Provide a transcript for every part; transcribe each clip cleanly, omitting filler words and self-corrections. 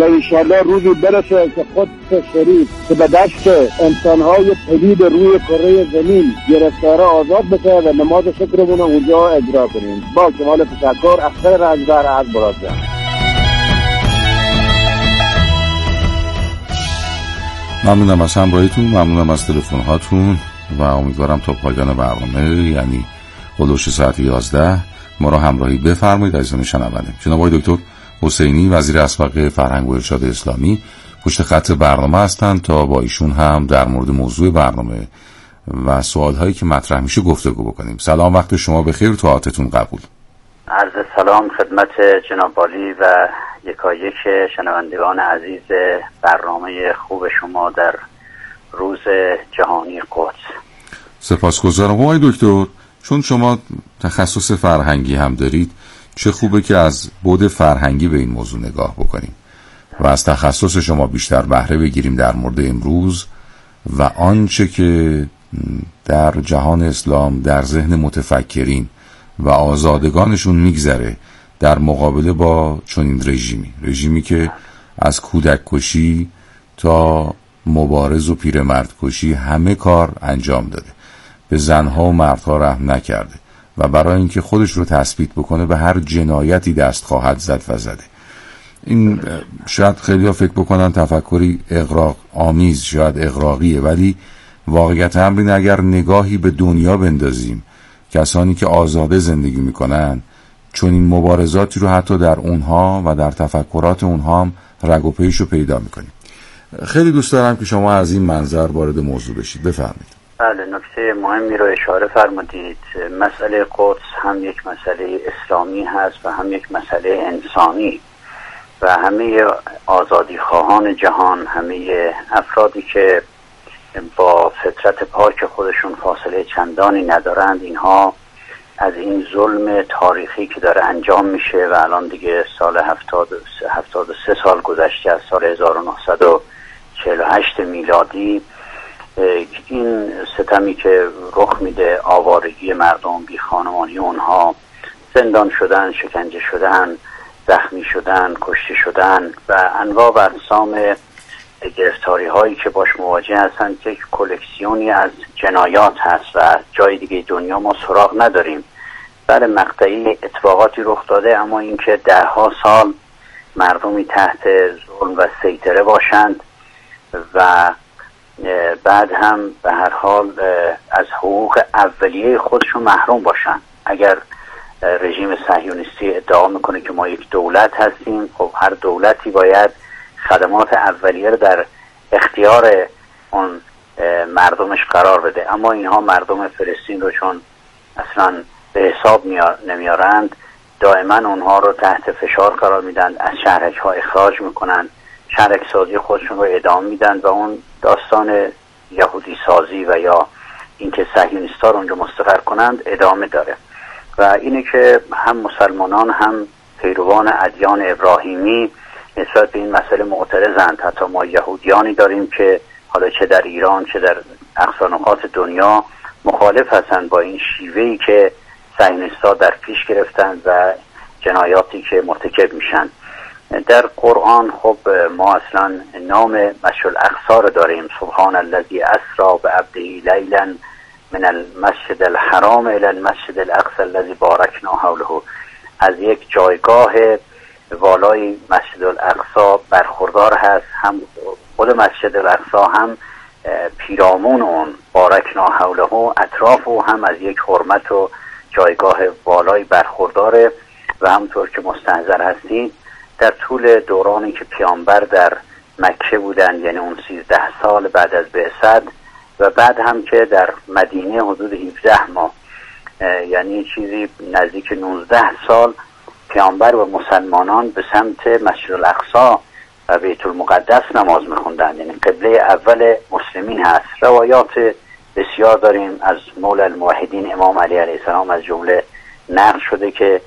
انشالله روزی برسه که قدس شریف که به دست انسانهای پلید روی کره زمین گرفتاره آزاد بشه و نماز شکرمون اونجا اجرا کنیم. با کمال تشکر، اختر رنجبر از برادر. ممنونم از همراهیتون، ممنونم از تلفن هاتون و امیدوارم تا پایان برنامه یعنی حدود ساعت 11 ما را همراهی بفرمایید. عزیزان شنونده، جناب آقای دکتر حسینی وزیر اسبق فرهنگ و ارشاد اسلامی پشت خط برنامه هستند تا با ایشون هم در مورد موضوع برنامه و سوالهایی که مطرح میشه گفتگو بکنیم. سلام، وقت شما بخیر، طاعتتون قبول. عرض سلام خدمت جناب عالی و یکایک شنوندگان عزیز برنامه خوب شما در روز جهانی قدس. سپاسگزارم آقای دکتر، چون شما تخصص فرهنگی هم دارید، چه خوبه که از بعد فرهنگی به این موضوع نگاه بکنیم و از تخصص شما بیشتر بهره بگیریم در مورد امروز و آنچه که در جهان اسلام در ذهن متفکرین و آزادگانشون میگذره در مقابله با چنین رژیمی که از کودک کشی تا مبارز و پیرمرد کشی همه کار انجام داده، به زنها و مردها رحم نکرده و برای اینکه خودش رو تثبیت بکنه به هر جنایتی دست خواهد زد و زده. این شاید خیلی ها فکر بکنن تفکری اغراق آمیز، شاید اغراقیه، ولی واقعیت امر اینه اگر نگاهی به دنیا بندازیم، کسانی که آزاده زندگی میکنن چون این مبارزاتی رو حتی در اونها و در تفکرات اونها هم رگ و پیش رو پیدا میکنیم. خیلی دوست دارم که شما از این منظر وارد موضوع بشید، بفرمایید. بله، نکته مهمی رو اشاره فرمودید. مسئله قدس هم یک مسئله اسلامی هست و هم یک مسئله انسانی و همه آزادی خواهان جهان، همه افرادی که با فطرت پاک خودشون فاصله چندانی ندارند، اینها از این ظلم تاریخی که داره انجام میشه و الان دیگه سال 73 سال گذشته از سال 1948 میلادی، این ستمی که رخ میده، آوارگی مردم، بی خانمانی اونها، زندان شدن، شکنجه شدن، زخمی شدن، کشته شدن و انواع و اقسام گرفتاری هایی که باش مواجه هستند که کلکسیونی از جنایات هست و جای دیگه دنیا ما سراغ نداریم. بله، مقطعی اتفاقاتی رخ داده، اما اینکه دهها سال مردمی تحت ظلم و سیطره باشند و بعد هم به هر حال از حقوق اولیه خودشون محروم باشند. اگر رژیم صهیونیستی ادعا میکنه که ما یک دولت هستیم، خب هر دولتی باید خدمات اولیه رو در اختیار اون مردمش قرار بده، اما اینها مردم فلسطین رو چون اصلا به حساب نمیارند، دائما اونها رو تحت فشار قرار میدن، از شهرک ها اخراج میکنن، شهرک سازی خودشون رو ادامه میدن و اون داستان یهودی سازی و یا اینکه صهیونیست‌ها رو اونجا مستقر کنند ادامه داره. و اینه که هم مسلمانان هم پیروان ادیان ابراهیمی نسبت به این مسئله معترضند. حتی ما یهودیانی داریم که حالا چه در ایران چه در اقصا نقاط دنیا مخالف هستند با این شیوهی که صهیونیست‌ها در پیش گرفتند و جنایاتی که مرتکب میشن. در قرآن خب ما اصلا نام مسجد الاقصی رو داریم، سبحان الذی اسری بعبده لیلا من المسجد الحرام الى المسجد الاقصی الذی بارکنا حوله. از یک جایگاه والای مسجد الاقصی برخوردار هست، هم خود مسجد الاقصی هم پیرامون اون بارکنا حوله، اطراف او هم از یک حرمت و جایگاه والای برخورداره. و همونطور که مستحضر هستید در طول دورانی که پیامبر در مکه بودن، یعنی اون 13 سال بعد از بعثت، و بعد هم که در مدینه حدود 17 ماه، یعنی چیزی نزدیک 19 سال پیامبر و مسلمانان به سمت مسجد الاقصی و بیت المقدس نماز میخوندن، یعنی قبله اول مسلمین هست. روایات بسیار داریم از مولا الموحدین امام علی علیه السلام، از جمله نقل شده که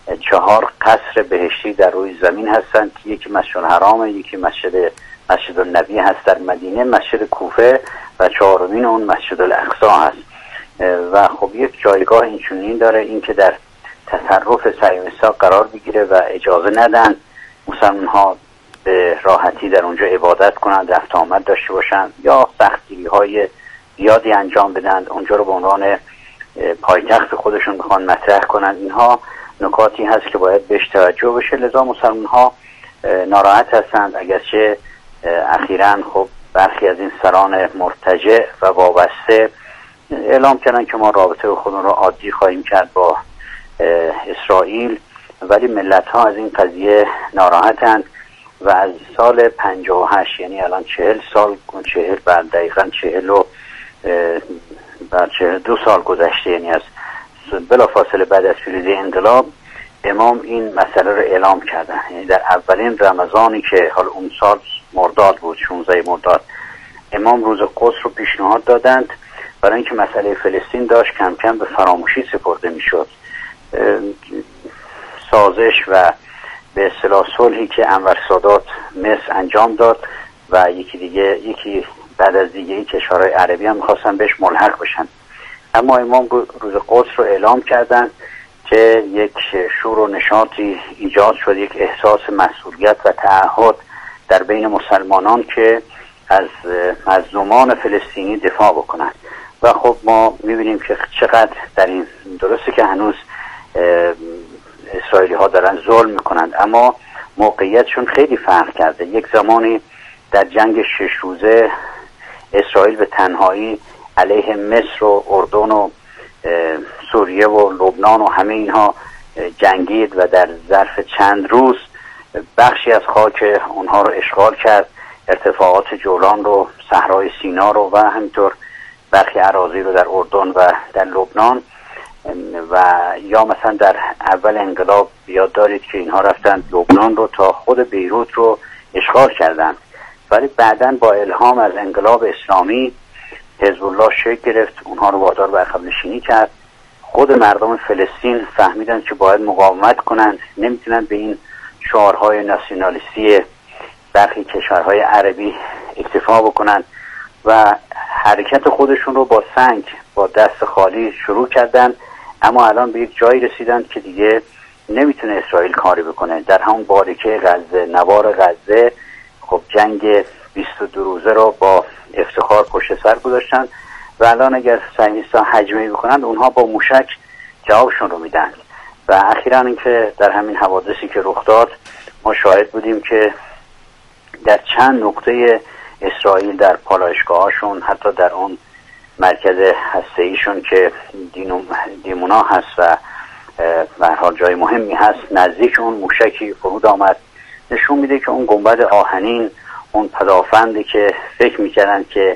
4 قصر بهشتی در روی زمین هستند، یکی مسجد الحرام، یکی مسجد النبی هست در مدینه، مسجد کوفه و 4مین اون مسجد الاقصی هست. و خب یک جایگاه اینچنین داره، این که در تصرف صهیونیست‌ها قرار بگیره و اجازه ندن مسلمان ها به راه راحتی در اونجا عبادت کنند، رفت آمد داشته باشند یا سختگیری‌های زیادی انجام بدن، اونجا رو به عنوان پایتخت خودشون بخوان مطرح کنند. اینها نکاتی هست که باید بهش توجه بشه. لذا مسلمان‌ها ناراحت هستند، اگرچه اخیراً خب برخی از این سران مرتجع و وابسته اعلام کردن که ما رابطه خودمون رو عادی خواهیم کرد با اسرائیل، ولی ملت‌ها از این قضیه ناراحتند و از سال 58 یعنی الان 40 سال، 40 بعد دقیقاً 42 سال گذشته، یعنی از بلافاصله بعد از پیروزی انقلاب امام این مسئله رو اعلام کردن. یعنی در اولین رمضانی که حال اون سال مرداد بود، 16 مرداد، امام روز قدس رو پیشنهاد دادند برای اینکه مسئله فلسطین داشت کم کم به فراموشی سپرده میشد. سازش و به اصطلاح صلحی که انور سادات مصر انجام داد و یکی بعد از دیگه کشورهای عربی هم می‌خواستن بهش ملحق بشن، اما امام روز قدس رو اعلام کردن که یک شور و نشاطی ایجاد شد، یک احساس مسئولیت و تعهد در بین مسلمانان که از مظلومان فلسطینی دفاع بکنند. و خب ما می‌بینیم که چقدر در این، درسته که هنوز اسرائیلی ها دارن ظلم میکنند، اما موقعیتشون خیلی فرق کرده. یک زمانی در جنگ 6 روزه اسرائیل به تنهایی علیه مصر و اردن و سوریه و لبنان و همه اینها جنگید و در ظرف چند روز بخشی از خاک اونها رو اشغال کرد، ارتفاعات جولان رو، صحرای سینا رو و همینطور برخی اراضی رو در اردن و در لبنان. و یا مثلا در اول انقلاب یاد دارید که اینها رفتن لبنان رو تا خود بیروت رو اشغال کردند، ولی بعداً با الهام از انقلاب اسلامی حزب الله شکل گرفت، اونها رو وادار به عقب نشینی کرد. خود مردم فلسطین فهمیدن که باید مقاومت کنند، نمیتونن به این شعارهای ناسیونالیستی برخی کشورهای عربی اکتفا بکنند و حرکت خودشون رو با سنگ، با دست خالی شروع کردن. اما الان به یک جایی رسیدن که دیگه نمیتونه اسرائیل کاری بکنه. در همون باریکه غزه، نوار غزه، خب جنگ 22 روزه رو با افتخار پشت سر گذاشتن و الان اگر صهیونیست‌ها هجمه بکنند اونها با موشک جوابشون رو میدن. و اخیراً اینکه در همین حوادثی که رخ داد ما شاهد بودیم که در چند نقطه اسرائیل در پالایشگاهاشون، حتی در اون مرکز هسته‌ایشون که دیمونا هست و به هر حال جای مهمی هست، نزدیک اون موشکی فرود آمد. نشون میده که اون گنبد آهنین، اون پدافندی که فکر میکردن که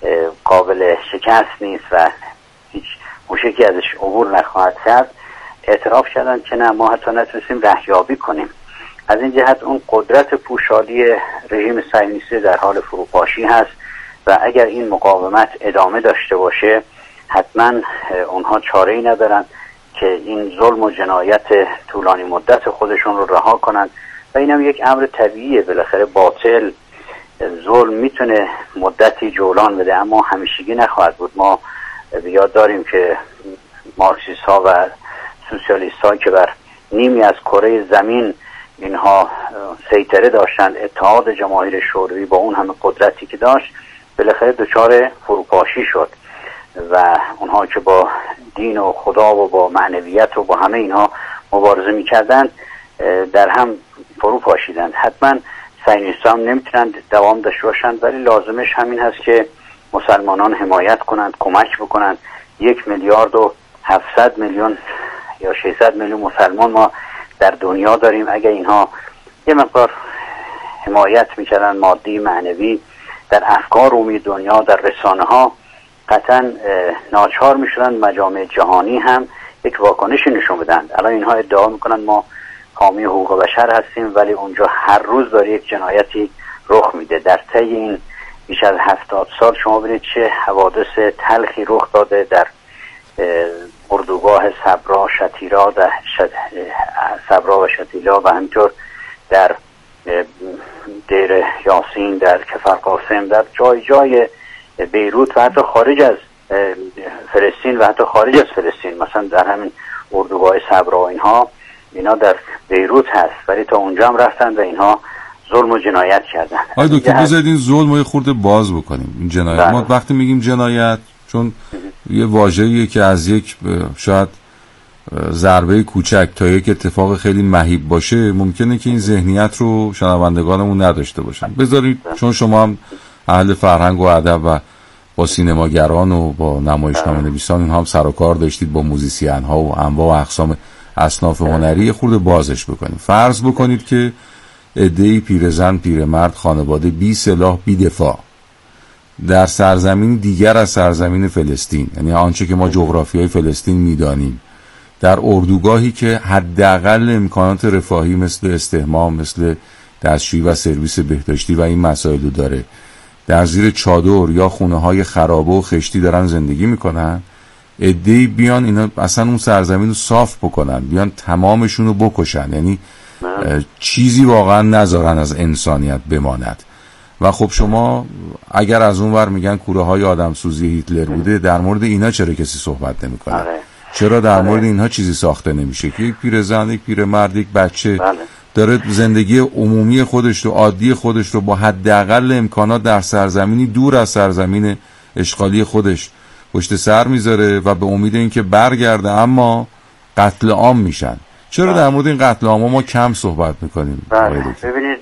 قابل شکست نیست و هیچ موشکی ازش عبور نخواهد کرد، اعتراف کردن که نه، ما حتی نتونستیم رهیابی کنیم. از این جهت اون قدرت پوشالی رژیم صهیونیستی در حال فروپاشی هست و اگر این مقاومت ادامه داشته باشه حتما اونها چاره‌ای ندارن که این ظلم و جنایت طولانی مدت خودشون رو رها کنن و اینم یک امر طبیعیه. بالاخره باطل، ظلم میتونه مدتی جولان بده اما همیشگی نخواهد بود. ما یاد داریم که مارکسیست ها و سوسیالیست ها که بر نیمی از کره زمین اینها سیطره داشتند، اتحاد جماهیر شوروی با اون همه قدرتی که داشت بالاخره دچار فروپاشی شد و اونها که با دین و خدا و با معنویت و با همه اینها مبارزه میکردند در هم فرو پاشیدند. حتما صهیونیست‌ها هم نمیتونند دوام داشته باشند، ولی لازمش همین هست که مسلمانان حمایت کنند، کمک بکنند. 1,700,000,000 یا 600,000,000 مسلمان ما در دنیا داریم. اگر اینها یه مقدار حمایت میکردن، مادی، معنوی، در افکار عمومی دنیا، در رسانه ها، قطعا ناچار میشدن مجامع جهانی هم یک واکنشی نشون بدن. الان اینها ادعا میکنن ما حامی حقوق بشر هستیم، ولی اونجا هر روز داره یک جنایتی رخ میده. در طی این بیش از 70 سال شما ببینید چه حوادث تلخی رخ داده در اردوگاه صبرا، شتیلا صبرا و شتیلا و همینطور در دیر یاسین، در کفر قاسم، در جای جای بیروت و حتی خارج از فلسطین و حتی خارج از فلسطین. مثلا در همین اردوگاه صبرا اینا در بیروت هست، ولی تا اونجا هم رفتن و اینها ظلم و جنایت کردن. آقای دکتر بذارید این ظلم رو خورده باز بکنیم. این جنایت ما وقتی میگیم جنایت، چون یه واژه‌ایه که از یک شاید ضربه کوچک تا یک اتفاق خیلی مهیب باشه، ممکنه که این ذهنیت رو شنوندگانمون نداشته باشن. بذارید چون شما هم اهل فرهنگ و ادب و با سینماگران و با نمایشنامه‌نویسان اینها هم سر و کار داشتید، با موزیسین ها و انواع و اقسام اصناف هنری، خورده بازش بکنید. فرض بکنید که عده‌ای پیرزن پیرمرد خانواده بی سلاح بی دفاع در سرزمین دیگر از سرزمین فلسطین، یعنی آنچه که ما جغرافیای فلسطین میدانیم، در اردوگاهی که حداقل امکانات رفاهی مثل استحمام، مثل دستشویی و سرویس بهداشتی و این مسائل رو داره، در زیر چادر یا خونه‌های خرابه و خشتی دارن زندگی میکنن، عده‌ای بیان اینا اصلا اون سرزمین رو صاف بکنن، بیان تمامشون رو بکشن، یعنی چیزی واقعا نذارن از انسانیت بماند. و خب شما اگر از اون ور میگن کوره های آدم سوزی هیتلر بوده، در مورد اینا چرا کسی صحبت نمیکنه؟ چرا در مورد اینها چیزی ساخته نمیشه که یک پیرزن، یک پیرمرد، یک بچه داره زندگی عمومی خودش رو، عادی خودش رو با حداقل امکانات در سرزمینی دور از سرزمین اشغالی خودش پشت سر میذاره و به امید اینکه برگرده، اما قتل عام میشن. چرا در مورد این قتل عام ما کم صحبت میکنیم؟ ببینید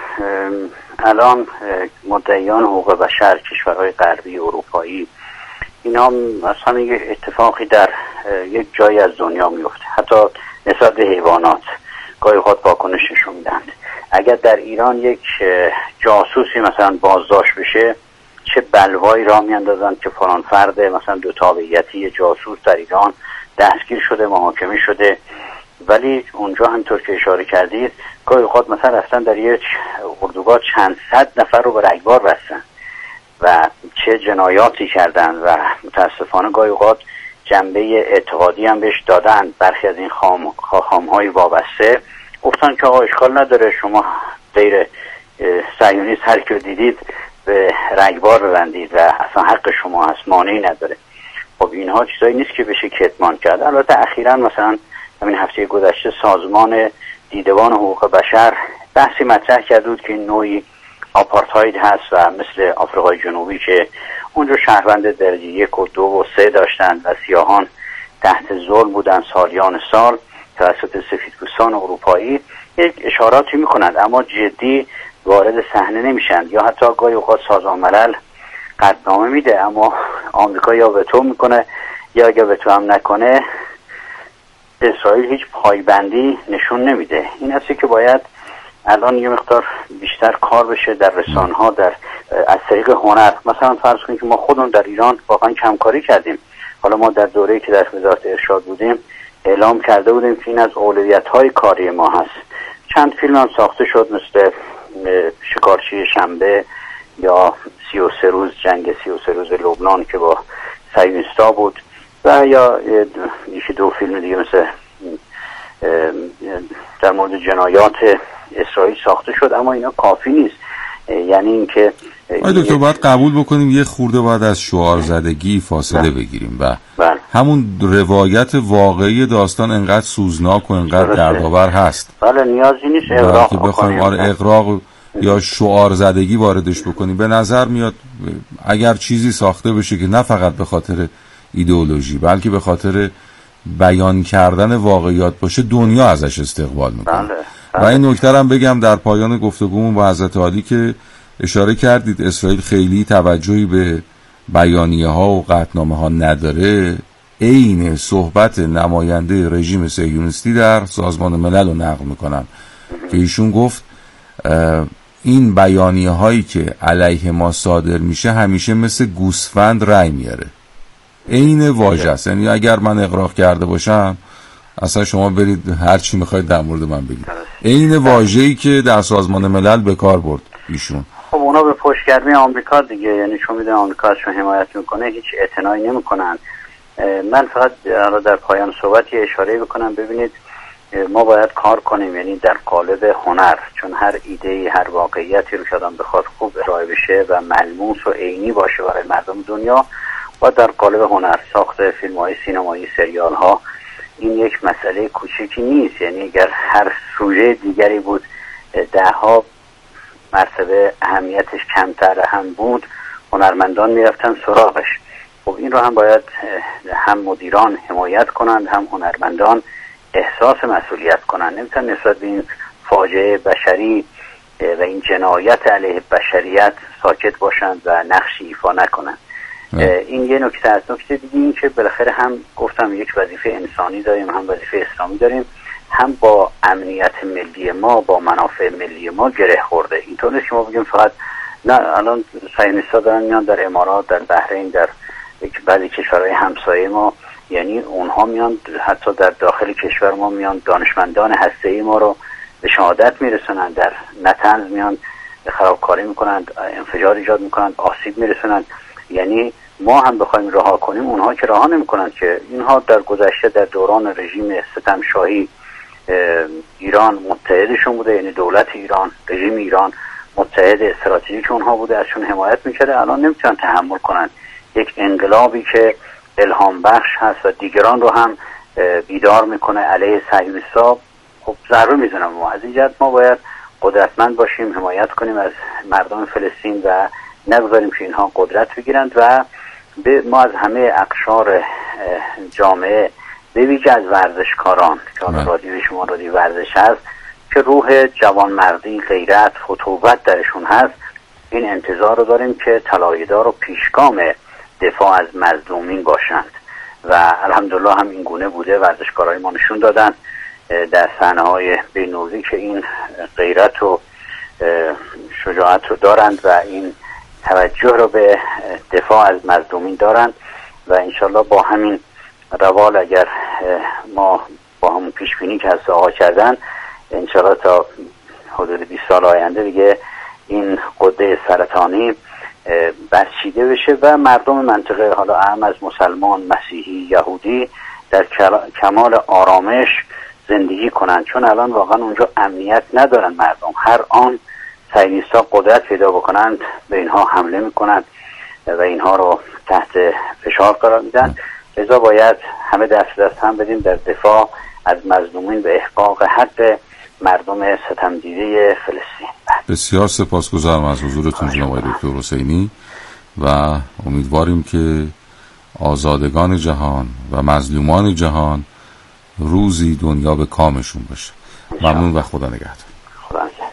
الان مدعیان حقوق بشر، کشورهای غربی اروپایی، اینا اصلا یک اتفاقی در یک جایی از دنیا میفته، حتی نسبت به حیوانات گاهی خود واکنش نشون میدن. اگر در ایران یک جاسوسی مثلا بازداشت بشه، چه بلوایی را میاندازن که فلان فرد مثلا دو تابعیتی جاسوس در ایران دستگیر شده، محاکمه شده. ولی اونجا همطور که اشاره کردید گاهی خود مثلا رفتن در یک اردوگاه چند صد نفر رو به رگبار بستن و چه جنایاتی کردن و متاسفانه گاهی اوقات جنبه اعتقادی هم بهش دادن. برخی از این خاخام‌های وابسته گفتن که آقا اشکال نداره، شما غیر صهیونیست هر که دیدید به رگبار ببندید و اصلا حق شما هست، مانعی نداره. خب اینها چیزایی نیست که بشه کتمان کرد. البته اخیراً مثلا همین هفته گذشته سازمان دیدبان حقوق بشر بحثی مطرح کرد بود که این نوعی آپارتاید هست و مثل آفریقای جنوبی که اونجا شهروند درجه 1 و 2 و 3 داشتن و سیاهان تحت ظلم بودن سالیان سال توسط سفیدپوستان اروپایی، یک اشاراتی میکنند اما جدی وارد صحنه نمیشن. یا حتی گاهی اوقات سازمان ملل قطعنامه میده اما آمریکا یا وتو میکنه یا اگر وتو هم نکنه اسرائیل هیچ پایبندی نشون نمیده. این هستی که باید الان یه مقدار بیشتر کار بشه در رسانه‌ها، در از طریق هنر. مثلا فرض کنید که ما خودمون در ایران واقعا کمکاری کردیم. حالا ما در دوره‌ای که در وزارت ارشاد بودیم اعلام کرده بودیم که این از اولویت‌های کاری ما هست. چند فیلم هم ساخته شد، مثل شکارچی شنبه یا 33 روز جنگ 33 روز لبنان که با صهیونیست‌ها بود و یا یکی دو فیلم دیگه مثل در مورد جنایات اسرائیل ساخته شد. اما اینا کافی نیست. یعنی اینکه دکتر باید قبول بکنیم یه خورده باید از شعار زدگی فاصله بگیریم و همون روایت واقعی داستان انقدر سوزناک و انقدر دردآور هست. بله نیازی نیست اغراق که بخوایم اغراق یا شعار زدگی واردش بکنیم. به نظر میاد اگر چیزی ساخته بشه که نه فقط به خاطر ایدئولوژی بلکه به خاطر بیان کردن واقعیات باشه، دنیا ازش استقبال میکنه. و این نکته هم بگم در پایان گفتگومون با حضرت عالی که اشاره کردید اسرائیل خیلی توجهی به بیانیه ها و قطعنامه ها نداره، عین صحبت نماینده رژیم صهیونیستی در سازمان ملل رو نقل میکنن که ایشون گفت این بیانیه هایی که علیه ما صادر میشه همیشه مثل گوسفند رای میاره. عین واژه است. یعنی اگر من اغراق کرده باشم اصلا شما برید هر چی میخواید در مورد من بگید. عین واژه‌ای که در سازمان ملل به کار برد ایشون. خب اونا به پشتگرمی آمریکا دیگه، یعنی چون میدونن آمریکا ازشون حمایت میکنه هیچ اعتنایی نمیکنن. من فقط در پایان صحبت یه اشاره بکنم. ببینید ما باید کار کنیم، یعنی در قالب هنر، چون هر ایده‌ای هر واقعیتی رو که آدم بخواد خوب ارائه بشه و ملموس و عینی باشه برای مردم دنیا، با در قالب هنر ساخت فیلم‌های سینمایی، سریال‌ها این یک مسئله کوچیکی نیست. یعنی اگر هر سوژه دیگری بود 10 ها مرتبه اهمیتش کمتر هم بود هنرمندان میرفتن سراغش. خب این رو هم باید هم مدیران حمایت کنند، هم هنرمندان احساس مسئولیت کنند. نمیتونن نسبت به این فاجعه بشری و این جنایت علیه بشریت ساکت باشند و نقشی ایفا نکنند. این یه نکته است. نکته دیگه این که بالاخره هم گفتم یک وظیفه انسانی داریم، هم وظیفه اسلامی داریم، هم با امنیت ملی ما، با منافع ملی ما گره خورده. اینطور نیست که ما بگیم فقط نه الان صهیونیست‌ها دارن میان در امارات، در بحرین، در بعضی کشورهای همسایه ما، یعنی اونها میان حتی در داخل کشور ما میان دانشمندان هسته‌ای ما رو به شهادت میرسونن، در نطنز میان خرابکاری میکنند، انفجار ایجاد میکنند، آسیب میرسونند. یعنی ما هم بخوایم رها کنیم اونها که رها نمیکنند. که اینها در گذشته در دوران رژیم ستمشاهی ایران متحدشون بوده، یعنی دولت ایران، رژیم ایران متحد استراتژیک اونها بوده، ازشون حمایت میکرده. الان نمیتونن تحمل کنن یک انقلابی که الهام بخش هست و دیگران رو هم بیدار میکنه علیه صهیونیست‌ها. خب ضربه میزنم. ما از این جهت ما باید قدرتمند باشیم، حمایت کنیم از مردم فلسطین و نگذاریم که اینها قدرت بگیرند. و ما از همه اقشار جامعه به ویژه از ورزشکاران که رادیو شما رادیو ورزش هست که روح جوانمردی، غیرت، فتوت درشون هست، این انتظار رو داریم که طلایه‌دار و پیشگام دفاع از مظلومین باشند و الحمدلله هم این گونه بوده. ورزشکارای ما نشون دادن در صحنه‌های بین‌المللی که این غیرت و شجاعت رو دارند و این توجه رو به دفاع از مظلومین دارند و انشالله با همین روال اگر ما با همون پیشبینی که از آقا کردن انشالله تا حدود 20 سال آینده دیگه این غده سرطانی برچیده بشه و مردم منطقه، حالا اهم از مسلمان، مسیحی، یهودی، در کمال آرامش زندگی کنند. چون الان واقعا اونجا امنیت ندارن مردم. هر آن صهیونیست‌ها قدرت پیدا بکنند به اینها حمله میکنند و اینها رو تحت فشار قرار میدن. لذا باید همه دست هم بدیم در دفاع از مظلومین و احقاق حق مردم ستمدیده فلسطین. بسیار سپاسگزارم از حضورتون جناب آقای دکتر حسینی و امیدواریم که آزادگان جهان و مظلومان جهان روزی دنیا به کامشون باشه. ممنون و خدا نگهدار. خدا نگهدار.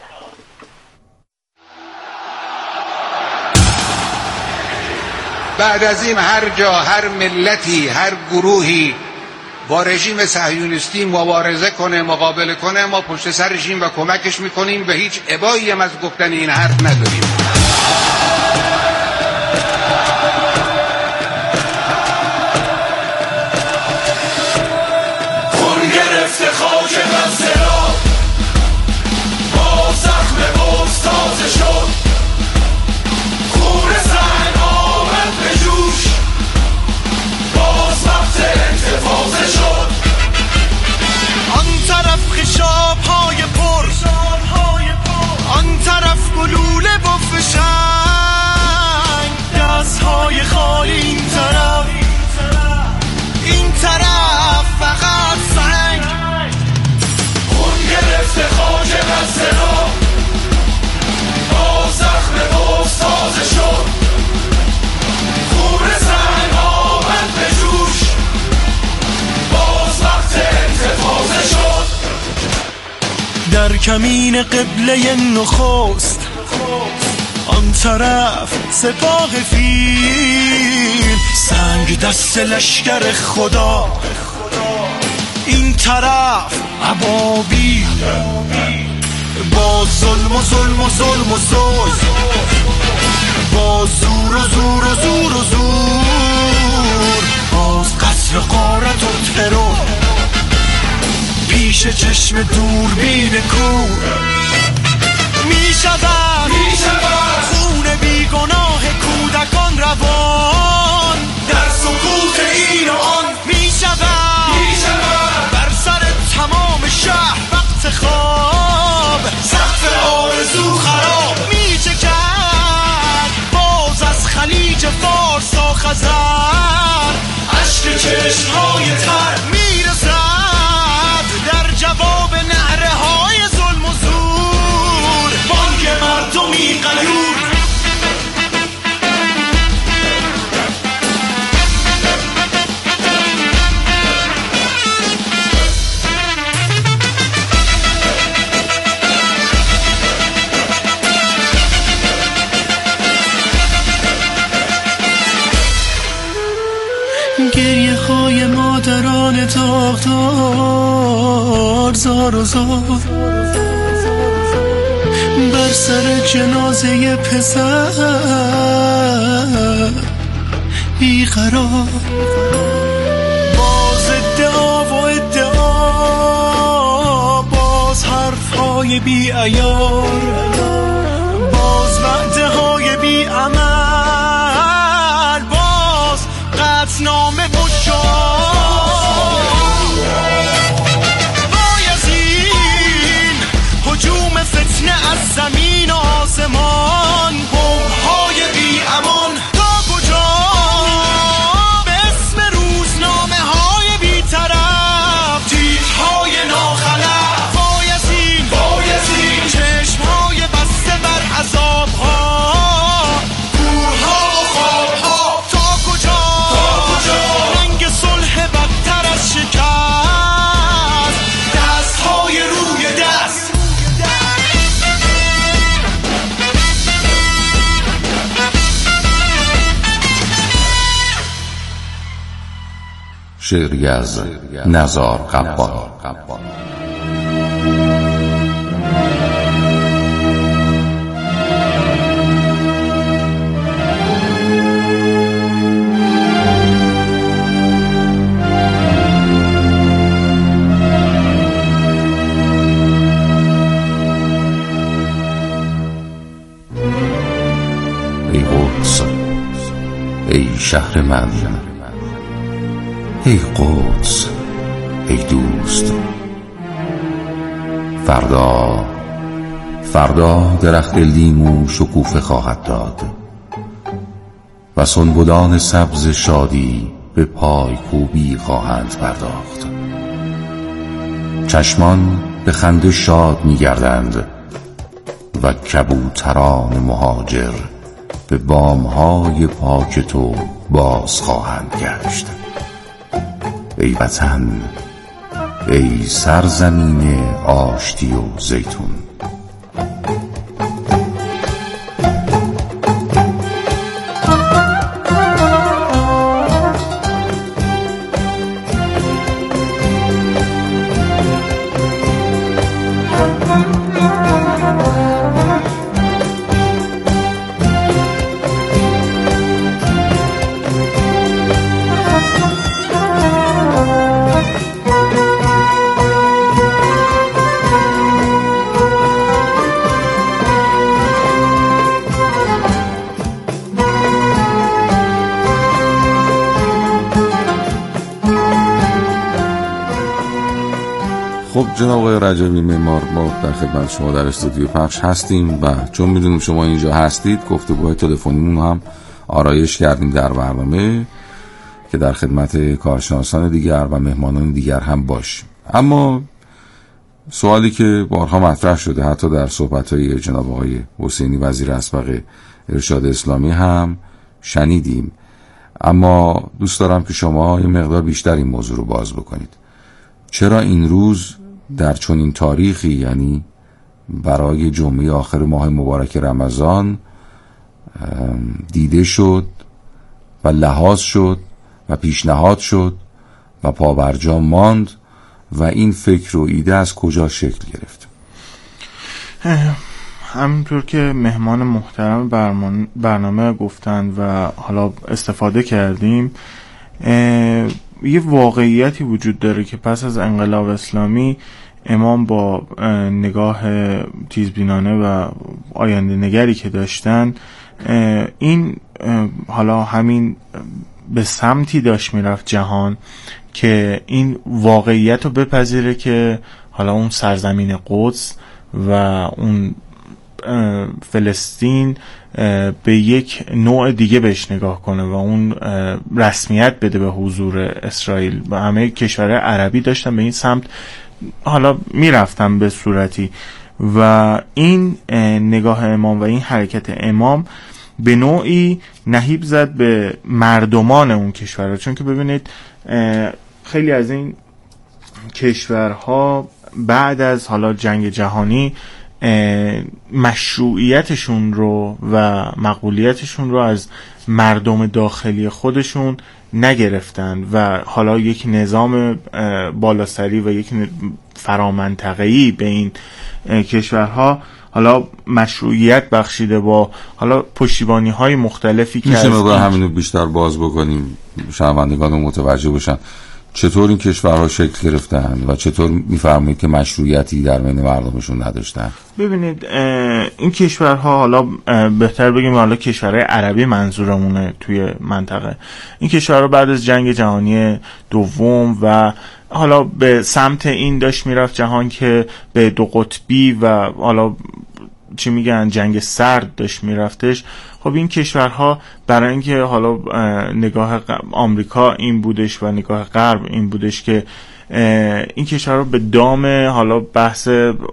بعد از این هر جا، هر ملتی، هر گروهی با رژیم صهیونیستی مبارزه کنه، مقابله کنه، ما پشت سر رژیم و کمکش میکنیم و هیچ ابایی هم از گفتن این حرف نداریم. خون گرفته خاک غزه را با زخم بغض تازه شد، خون سنگ آمد به جوش، باز وقت انتفاضه شد. آن طرف خشاب‌های پر، آن طرف گلوله و فشنگ، دست‌های خالی این طرف فقط سنگ. خون گرفته خاک غزه را با زخم بغض تازه شد، خون سنگ آمد به جوش، باز وقت انتفاضه شد. در کمین قبله نخست، آن طرف سپاه فیل، سنگ دست لشکر خدا، این طرف ابابیل، با ظلم و ظلم و ظلم و ظلم، با زور و زور و زور و زور، باز قصر غارت و ترور، پیش چشم دوربین کور، می شود خون بیگناه کودکان روان، در سکوت این و آن می شود بر سر تمام شهر وقت خواب، سقف آرزو خراب می چکد باز از خلیج فارس تا خزر، اشک چشمهای تر می رسد در جواب نعره های ظلم و زور، بانگ مردم گریه های مادران داغدار زار و زار بر سر جنازه پسر بیقرار. باز ادعا و ادعا، باز حرفهای بی عیار، باز وعده های بی عمل، باز قطعنامه و وای از این هجوم فتنه از زمین و آسمان، بمب‌های بی امان تا کجا؟ به اسم روزنامه های بی طرف، تیرهای ناخلف. وای از این چشمهای بسته بر عذابها، گورها و خوابها تا کجا؟ رنگ صلح بدتر از شکست، دستهای روی دست. شعری از نزار قبال. ای قدس، ای شهر من، ای قدس، ای دوست. فردا درخت لیمو شکوفه خواهد داد و سنبلان سبز شادی به پای کوبی خواهند پرداخت. چشمان به خنده شاد می‌گردند و کبوتران مهاجر به بام‌های پاک تو باز خواهند گشت. ای وطن، ای سرزمین آشتی و زیتون. خب جناب آقای رجبی معمار، ما در خدمت شما در استودیو پخش هستیم و چون میدونیم شما اینجا هستید گفتگوهای تلفنیمون هم آرایش کردیم در برنامه که در خدمت کارشناسان دیگر و مهمانان دیگر هم باشیم. اما سوالی که بارها مطرح شده حتی در صحبت‌های جناب آقای حسینی وزیر اسبق ارشاد اسلامی هم شنیدیم، اما دوست دارم که شما یه مقدار بیشتر این موضوع رو باز بکنید. چرا این روز در چنین تاریخی، یعنی برای جمعه آخر ماه مبارک رمضان، دیده شد و لحاظ شد و پیشنهاد شد و پابرجا ماند و این فکر و ایده از کجا شکل گرفت؟ همینطور که مهمان محترم برنامه گفتند و حالا استفاده کردیم، یه واقعیتی وجود داره که پس از انقلاب اسلامی امام با نگاه تیزبینانه و آینده نگری که داشتن، این حالا همین به سمتی داشت میرفت جهان که این واقعیت رو بپذیره که حالا اون سرزمین قدس و اون فلسطین به یک نوع دیگه بهش نگاه کنه و اون رسمیت بده به حضور اسرائیل. و همه کشورهای عربی داشتن به این سمت حالا میرفتن به صورتی، و این نگاه امام و این حرکت امام به نوعی نهیب زد به مردمان اون کشورها. چون که ببینید خیلی از این کشورها بعد از حالا جنگ جهانی مشروعیتشون رو و مقبولیتشون رو از مردم داخلی خودشون نگرفتن و حالا یک نظام بالاسری و یک فرامنطقه‌ای به این کشورها حالا مشروعیت بخشیده با حالا پشتیبانی‌های مختلفی که میشه ما همینو بیشتر باز بکنیم شنوندگان متوجه باشن چطور این کشورها شکل گرفتن و چطور میفهمید که مشروعیتی در بین مردمشون نداشتن؟ ببینید این کشورها، حالا بهتر بگیم حالا کشورهای عربی منظورمونه توی منطقه، این کشورها بعد از جنگ جهانی دوم و حالا به سمت این داشت میرفت جهان که به دو قطبی و حالا چی میگن جنگ سرد داشت میرفتش. خب این کشورها برای اینکه حالا نگاه آمریکا این بودش و نگاه غرب این بودش که این کشورها به دام حالا بحث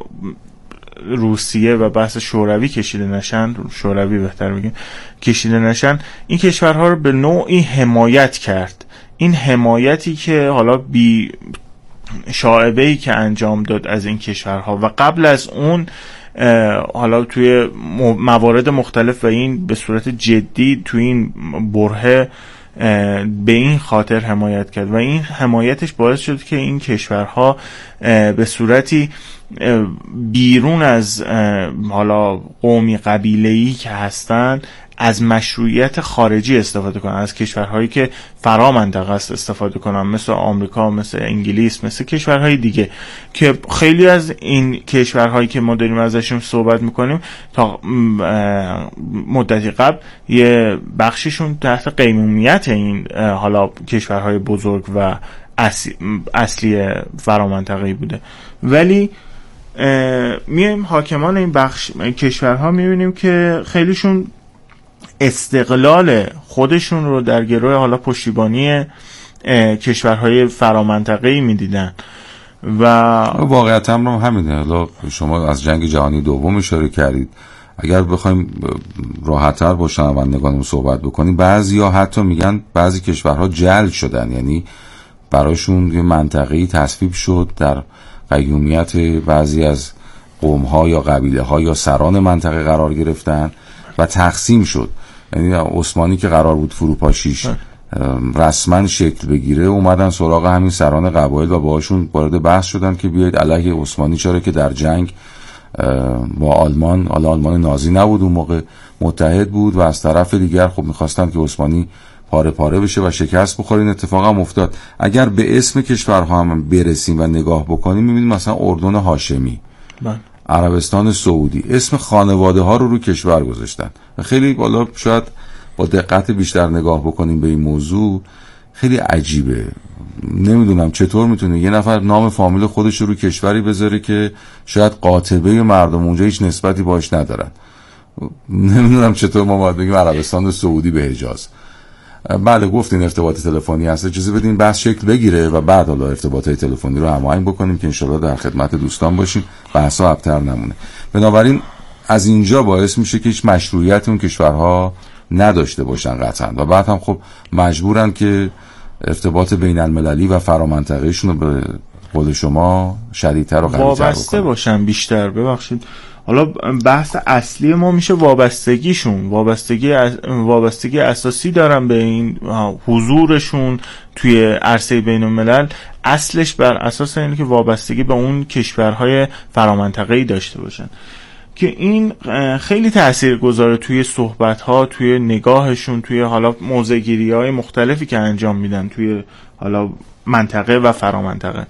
روسیه و بحث شوروی کشیده نشن، شوروی بهتر بگیم کشیده نشن، این کشورها رو به نوعی حمایت کرد. این حمایتی که حالا بی شائبه‌ای که انجام داد از این کشورها و قبل از اون حالا توی موارد مختلف و این به صورت جدی توی این برهه به این خاطر حمایت کرد و این حمایتش باعث شد که این کشورها به صورتی بیرون از حالا قومی قبیله‌ای که هستن از مشروعیت خارجی استفاده کنن، از کشورهایی که فرا منطقه است استفاده کنن، مثل آمریکا، مثل انگلیس، مثل کشورهای دیگه که خیلی از این کشورهایی که ما داریم ازشون صحبت میکنیم تا مدتی قبل یه بخششون تحت قیمومیت این حالا کشورهای بزرگ و اصلی فرا منطقه‌ای بوده. ولی میایم حاکمان این بخش کشورها میبینیم که خیلیشون استقلال خودشون رو در گروه حالا پشتیبانی کشورهای فرامنطقه‌ای میدیدن و واقعیت هم همینه. حالا شما از جنگ جهانی دوم اشاره کردید، اگر بخوایم راحت‌تر با شنوندگانمون صحبت بکنیم، بعضیا حتی میگن بعضی کشورها جلد شدن، یعنی براشون یه منطقه‌ای تصویب شد، در قیومیت بعضی از قوم‌ها یا قبیله‌ها یا سران منطقه قرار گرفتن و تقسیم شد. یعنی عثمانی که قرار بود فروپاشیش رسما شکل بگیره اومدن سراغ همین سران قبایل و باهاشون وارد بحث شدن که بیایید علیه عثمانی، چرا که در جنگ با آلمان، آلمان نازی نبود اون موقع، متحد بود و از طرف دیگر خب میخواستن که عثمانی پاره پاره بشه و شکست بخوره. این اتفاق هم افتاد. اگر به اسم کشورها هم برسیم و نگاه بکنیم میبینیم مثلا اردن هاشمی، عربستان سعودی، اسم خانواده ها رو کشور گذاشتن. خیلی بالا شاید با دقت بیشتر نگاه بکنیم به این موضوع خیلی عجیبه. نمیدونم چطور میتونه یه نفر نام فامیل خودش رو کشوری بذاره که شاید قاطبه مردم اونجا هیچ نسبتی باش ندارن. نمیدونم چطور ما باید بگیم عربستان سعودی به حجاز. بله گفتین ارتباط تلفنی هست، اجازه بدین بحث شکل بگیره و بعد حالا ارتباطات تلفنی رو هماهنگ بکنیم که انشالله در خدمت دوستان باشیم، بحثا ابتر نمونه. بنابراین از اینجا باعث میشه که هیچ مشروعیت اون کشورها نداشته باشن قطعا و بعد هم خب مجبورن که ارتباط بین المللی و فرامنطقه‌ایشون رو به قول شما شدیدتر و قوی‌تر وابسته باشن بیشتر. ببخشید حالا بحث اصلی ما میشه وابستگیشون، وابستگی اساسی دارن به این حضورشون توی عرصه بین الملل. اصلش بر اساس اینه که وابستگی به اون کشورهای فرامنطقه‌ای داشته باشن که این خیلی تاثیرگذاره توی صحبت‌ها، توی نگاهشون، توی حالا موضع‌گیری‌های مختلفی که انجام میدن توی حالا منطقه و فرامنطقه.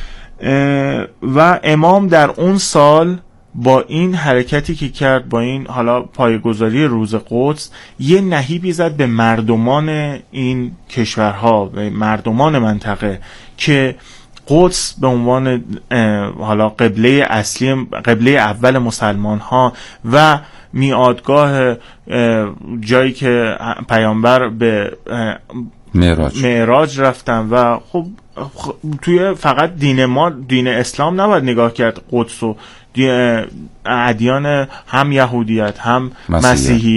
و امام در اون سال با این حرکتی که کرد، با این حالا پایه‌گذاری روز قدس، یه نهیبی زد به مردمان این کشورها، به مردمان منطقه که قدس به عنوان حالا قبله اصلی، قبله اول مسلمان ها و میعادگاه جایی که پیامبر به معراج رفتن و خب توی فقط دین اسلام نباید نگاه کرد قدس و ادیان هم یهودیت هم مسیحیت